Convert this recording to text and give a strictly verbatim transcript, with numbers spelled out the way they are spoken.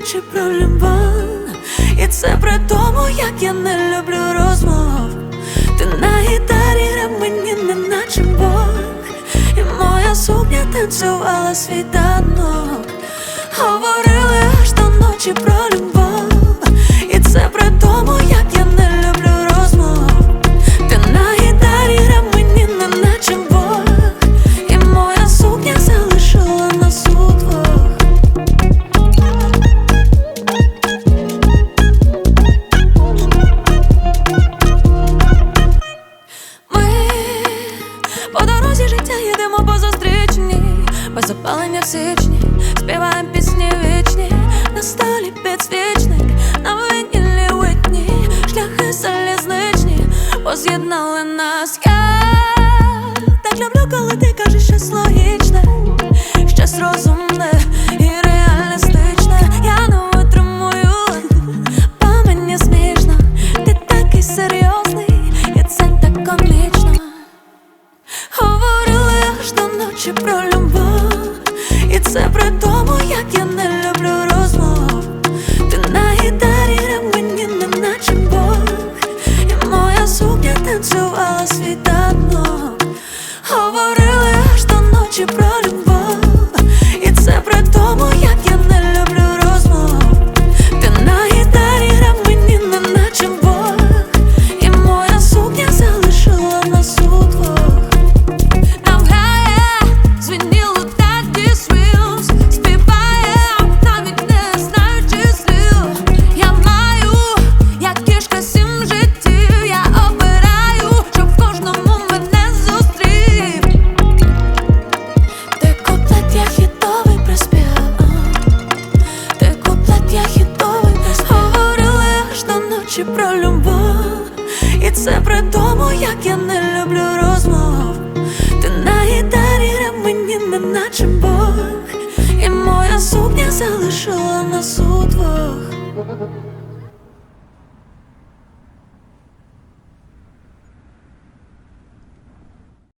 щоночі про любов. І це при тому, як я не люблю розмов. Ти на гітарі грав мені, неначе Бог. І моя сукня танцювала світанок. Говорили аж до ночі про любов. І це при тому, як я не люблю розмов. Ти на гітарі грав мені, неначе Бог. І моя сукня залишила нас удвох. Ми по дорозі життя їдемо по зустрічній, без опалення в січні, співаємо пісні вічні. На столі підсвічник, на винілі Уітні, шляхи залізничні поз'єднали нас. Я так люблю, коли ти кажеш щось логічне, щось розумне і реалістичне. Я не витримую, бо мені смішно. Ти такий серйозний, і це так комічно. Говорили аж до ночі про любов. І це при тому, як я не люблю розмов. Ти на гітарі грав мені, неначе Бог. І моя сукня танцювала світанок. Говорили аж до ночі про любов. І це при тому, як я не люблю розмов. Ти на гітарі грав мені, неначе Бог. І моя сукня залишила нас удвох. Про любов. І це при тому, як я не люблю розмов. Ти на гітарі грав мені, неначе Бог. І моя сукня залишила нас удвох.